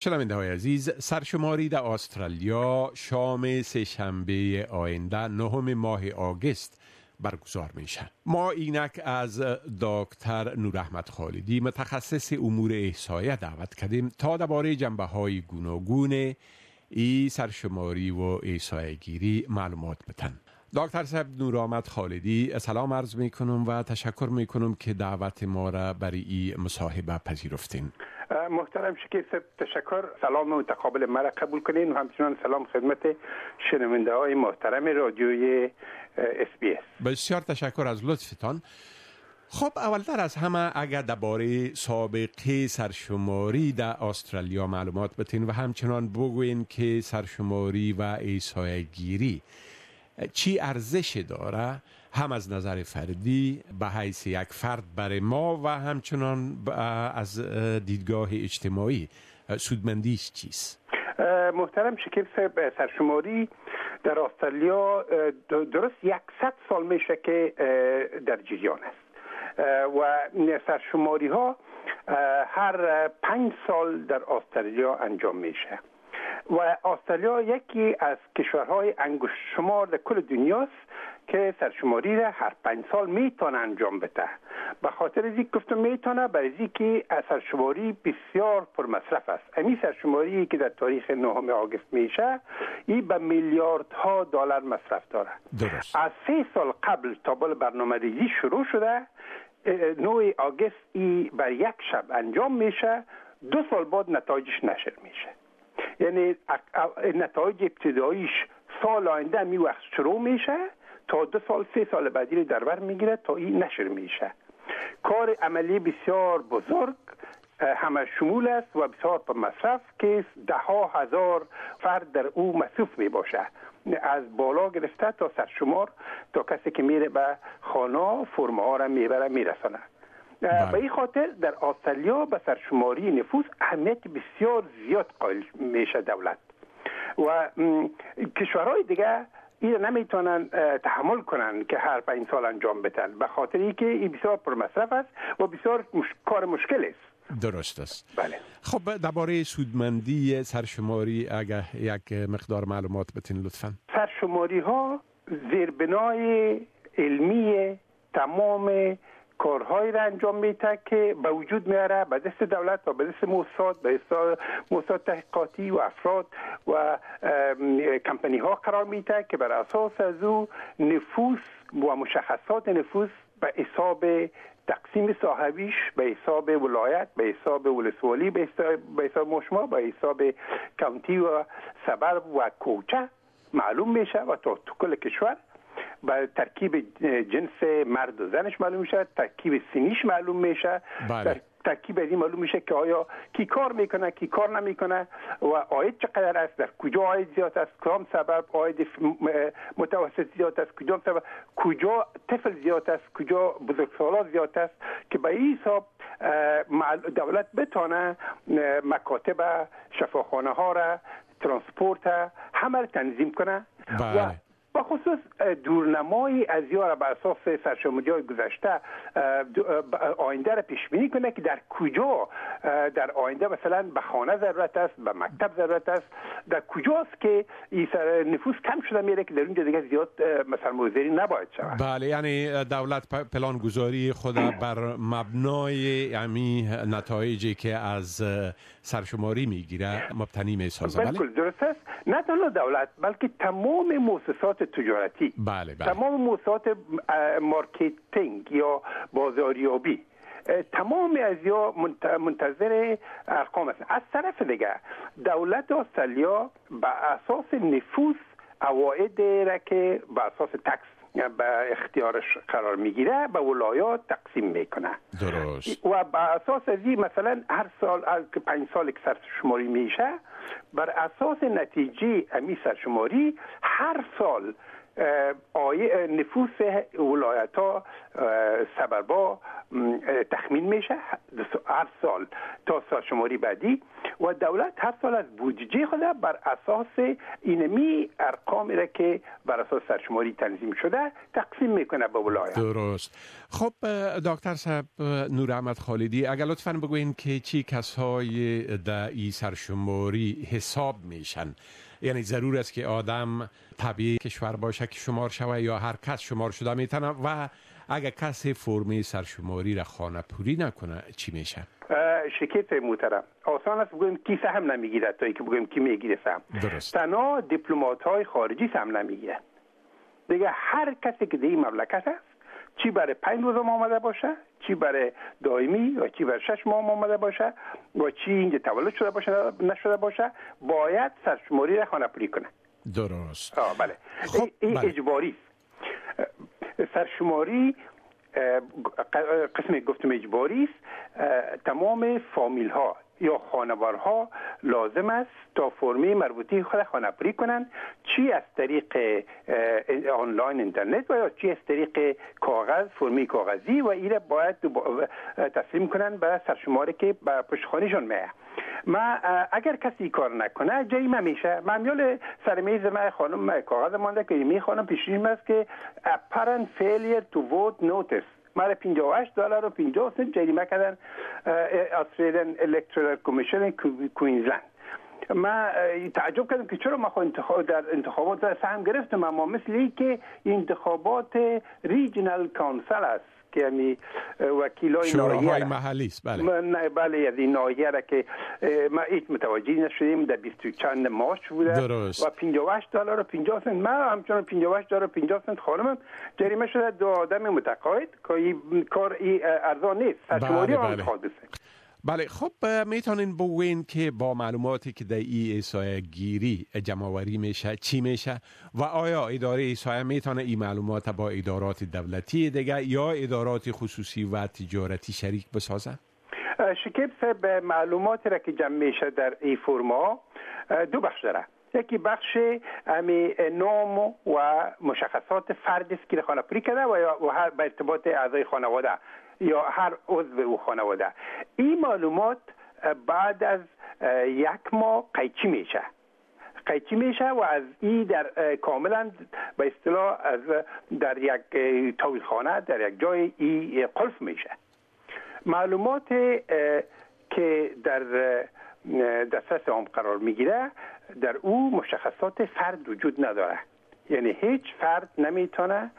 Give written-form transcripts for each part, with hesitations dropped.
شنونده‌های عزیز، سرشماری در استرالیا شام سه‌شنبه آینده 9 ماه آگوست برگزار میشه. ما اینک از دکتر نوراحمد خالدی متخصص امور احصایه دعوت کردیم تا درباره جنبه‌های گوناگون ای سرشماری و احصایه گیری معلومات بدن. دکتر صاحب نوراحمد خالدی، سلام عرض میکنم و تشکر میکنم که دعوت ما را برای این مصاحبه پذیرفتین. محترم شکیب صاحب، تشکر. سلام متقابل مرا قبول کنین و همچنان سلام خدمت شنونده های محترم رادیوی SBS. بسیار تشکر از لطفتان. خب اولتر از همه اگر درباره سابقه سرشماری در استرالیا معلومات بتین و همچنان بگوین که سرشماری و احصایه گیری چی ارزش داره، هم از نظر فردی به حیث یک فرد برای ما و همچنان از دیدگاه اجتماعی سودمندیش چیست؟ محترم شکیب صاحب، سرشماری در استرالیا درست 100 سال میشه که در جریان است و سرشماری ها هر 5 سال در استرالیا انجام میشه و استرالیا یکی از کشورهای انگشت شمار در کل دنیاست که سرشماری را هر 5 سال میتونه انجام بده. به خاطر از این گفتم میتونه، برای اینکه سرشماری بسیار پرمصرف است. این سرشماری که در تاریخ 9 آگوست میشه، این به میلیاردها دلار مصرف داره. درست. از 3 سال قبل تا برنامه‌ریزی شروع شده، 9 آگوست ای بر یک شب انجام میشه، 2 سال بعد نتایجش نشر میشه. یعنی نتایج ابتداییش سال آینده می وقت شروع میشه تا 2 سال 3 سال بعدی در بر میگیره تا این نشر میشه. کار عملی بسیار بزرگ، همه شمول است و بسیار پر مصرف که 10,000 فرد در او مصروف می باشه، از بالا گرفته تا سرشمار تا کسی که میره به خانه فرمه ها را میبره میرسانه. به این خاطر در استرالیا به سرشماری نفوس اهمیت بسیار زیاد قائل میشه دولت و کشورهای دیگه این نمیتونن تحمل کنن که هر 5 سال انجام بدن، به خاطر اینکه این بسیار پرمصرف است و بسیار کار مشکل است. درست است. بله. خب درباره سودمندی سرشماری اگه یک مقدار معلومات بتین لطفاً. سرشماری ها زیربنای علمی تمام کارهایی را انجام میده که به وجود میاره به دست دولت و به دست موسسات تحقیقاتی و افراد و کمپانی ها قرار میده که بر اساس از او نفوس و مشخصات نفوس به حساب تقسیم صاحبیش، به حساب ولایت، به حساب ولسوالی، به حساب مشما، به حساب کانتی و سبر و کوچه معلوم میشه و تا کل کشور با ترکیب جنس مرد و زنش معلوم میشه، ترکیب سنیش معلوم میشه. بله. ترکیب از این معلوم میشه که آیا کی کار میکنه کی کار نمیکنه و آید چقدر است، در کجا آید زیاد است، کدام سبب آید متوسط زیاد است، کدام سبب کجا طفل زیاد است، کجا بزرگسالان زیاد است، که به این حساب دولت بتونه مکاتب شفاخانه ها را، ترانسپورت همه را تنظیم کنه. بله. و با خصوص دورنمایی از یار بر اساس سرشماری‌های گذشته آینده را پیش بینی کنه که در کجا در آینده مثلا به خانه ضرورت است، به مکتب ضرورت است، در کجاست که نفوس کم شده میره که در اونجا دیگه زیاد سرمایه‌گذاری نباید شود. بله، یعنی دولت پلان گذاری خود بر مبنای نتایجی که از سرشماری میگیره مبتنی میسازه. بالکل درست است. نه تنها دولت بلکه تمام مؤسسات تجارتی، بله. تمام مؤسسات مارکتینگ یا بازاریابی، تمام از یا منتظر ارقام است. از طرف دیگه دولت استرالیا به اساس نفوس عواید را که به اساس تکس به اختیارش قرار میگیره به ولایات تقسیم میکنه. درست. و به اساس از این مثلا هر سال از 5 سال که سرشماری میشه، بر اساس نتیجه امی سرشماری هر سال نفوس ولایت ها سبربا تخمین میشه هر سال تا سرشماری بعدی و دولت هر سال از بودجه خود بر اساس اینمی ارقامی را که بر اساس سرشماری تنظیم شده تقسیم میکنه به ولایت. درست. خب دکتر صاحب نور احمد خالدی، اگر لطفاً بگوین که چی کسای در این سرشماری حساب میشن؟ یعنی ضرور است که آدم طبیعی کشور باشه که شمار شوه یا هر کس شمار شده میتونه و اگر کسی فرم سرشماری را خانه پوری نکنه چی میشه؟ شکیت محترم، آسان است بگویم کی سهم نمیگیره تا اینکه بگویم کی میگیره سهم. درست. تنها دیپلمات های خارجی سهم نمیگیره. دیگه هر کسی که در این مملکت است، چی برای 5 روز آمده باشه، چی برای دائمی و چی برای 6 ماه آمده باشه و چی اینجا تولد شده باشه نشده باشه، باید سرشماری را خانه پوری کنه. درست. بله. خب این بله. اجباری است. سرشماری قسم گفتم اجباری است. تمام فامیل ها یا خانوارها لازم است تا فرمی مربوطه خود خانه پوری کنند، چی از طریق آنلاین اینترنت و یا چی از طریق کاغذ، فرمی کاغذی، و ایره باید تسلیم کنند به سرشماری که به پشتخانهشون میه. ما اگر کسی کار نکنه جریمه میشه. معمول سر میز من خانم کاغذ مانده که می خانم پیشین است که apparent failure to vote notice مال $58 و 50 سنت جریمه کردن استرالیان الکترال کمیشن کوینزلند. ما تعجب کردم که چرا ما در انتخابات سهم گرفتم، اما مثل که انتخابات ریجنال کانسل است که یعنی وکیلای شوراهای محلی است. بله بله از این ناحیه را که ما هیچ متوجه نشدیم. در 20 چند مارچ بوده. درست. و $58 و 50 سنت ما همچنان $58 و 50 سنت خانمم جریمه شده. دو آدم متقاعد که این کار ارزان نیست. سرشماری هم خواهد بسید. بله. خب میتونین بگوین که با معلوماتی که در این احصایه گیری جمع‌آوری میشه چی میشه و آیا اداره احصایه میتونه این معلومات با ادارات دولتی دیگه یا ادارات خصوصی و تجارتی شریک بسازه؟ شکیب صاحب، معلوماتی را که جمع میشه در این فرما دو بخش داره. یکی بخش نام و مشخصات فردی است که خانه پوری کرده و هر به ارتباط اعضای خانواده یا هر عضو او خانواده. این معلومات بعد از 1 ماه قیچی میشه و از این در کاملا به اصطلاح از در یک تولیدخانه در یک جای این قلف میشه. معلومات که در دسترس عام قرار میگیره در او مشخصات فرد وجود نداره، یعنی هیچ فرد نمیتونه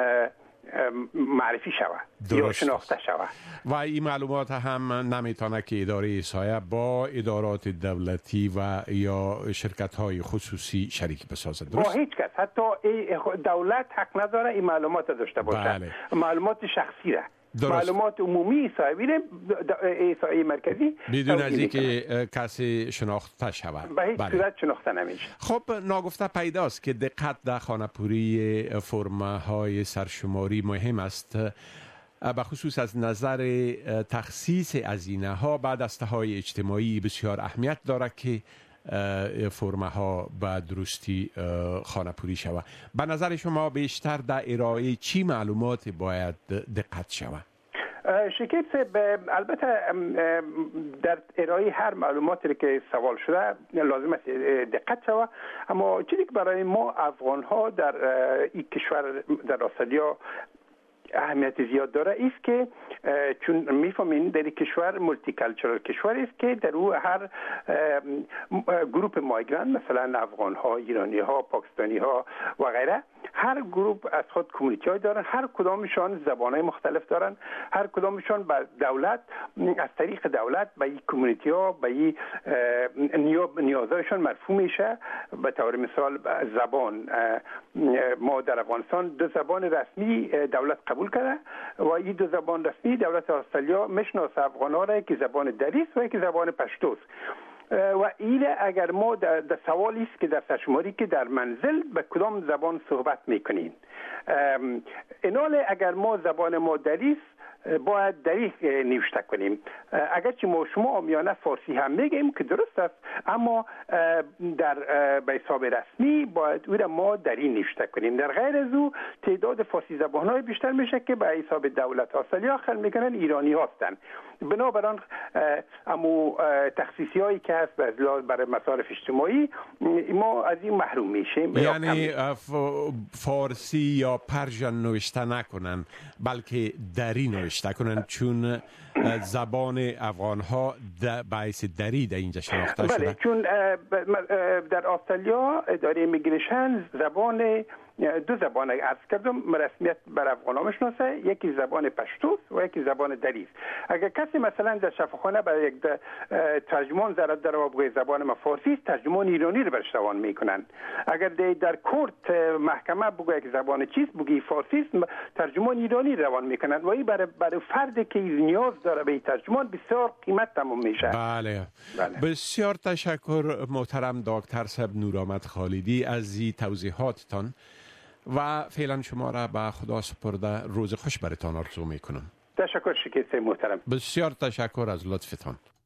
معرفی شود یا شناخته شود و این معلومات هم نمیتونه که اداره احصایه با ادارات دولتی و یا شرکت های خصوصی شریک بسازد. با هیچ کس، حتی دولت حق نداره این معلومات داشته باشه. بله. معلومات شخصی را. درست. معلومات عمومی احصایه مرکزی بدون از اینکه کسی شناخته شود به هیچ صورت شناخته نمیشه. خب ناگفته پیداست که دقت در خانه‌پوری فرم‌های سرشماری مهم است، به خصوص از نظر تخصیص هزینه‌ها بعد از دسته‌های اجتماعی بسیار اهمیت دارد که فرم‌ها به درستی خانه‌پوری شود. به نظر شما بیشتر در ارائه چی معلومات باید دقت شود؟ شکیب صاحب، البته در ارائه هر معلوماتی که سوال شده لازم است دقت شود، اما چیزی که برای ما افغان‌ها در این کشور در استرالیا اهمیت زیاد داره است که چون میفهمین در این کشور مولتی کالچرال کشور است که در او هر گروپ مایگران، مثلا افغان ها، ایرانی ها، پاکستانی ها و غیره، هر گروپ از خود کمیونیتی های دارن، هر کدامشان زبان های مختلف دارن، هر کدامشان به دولت از طریق دولت به این کمیونیتی ها به این نیازهایشان مرفوع میشه. به طور مثال زبان، ما در افغانستان 2 زبان رسمی دولت قبول کرده و این 2 زبان رسمی دولت استرالیا میشناسه افغان‌ها را که زبان دری است و که زبان پشتو است. و این اگر ما در سوالی است که در سرشماری که در منزل به کدام زبان صحبت میکنین، اینال اگر ما زبان ما دری است باید دری نوشته کنیم. اگرچه ما شما عامیانه فارسی هم میگیم که درست است، اما در به حساب رسمی باید او را ما دری نوشته کنیم. در غیر از او تعداد فارسی زبان‌های بیشتر میشه که به حساب دولت استرالیا خل میکنن ایرانی هستند. بنابراین امو تخصیصی هایی که هست برای مصارف اجتماعی ما از این محروم میشیم. یعنی فارسی یا پرژن نوشته نکنن بلکه دری نوشته کنن، چون زبان افغان ها باعث دری در اینجا شناخته شده. بله، چون در استرالیا اداره ایمیگریشن دو زبان عرض کردم رسمیت بر افغان ها میشناسه، یکی زبان پشتو و یکی زبان دری است. اگر کسی مثلا در شفاخانه برای یک ترجمان ضرورت داره و بگه زبان ما فارسی است، ترجمان ایرانی رو برش روان میکنن. اگر در کورت محکمه بگه یک زبان چیست، بگه فارسی است، ترجمان ایرانی روان میکنن و این برای فردی که نیاز داره به ترجمان بسیار قیمت تمام میشه. بله. بسیار تشکر محترم دکتر صاحب نورآمد خالدی از این توضیحاتتان و فعلا شما را به خدا سپرده روز خوش برتان آرزو میکنم. تشکر شکیسته محترم. بسیار تشکر از لطفتان.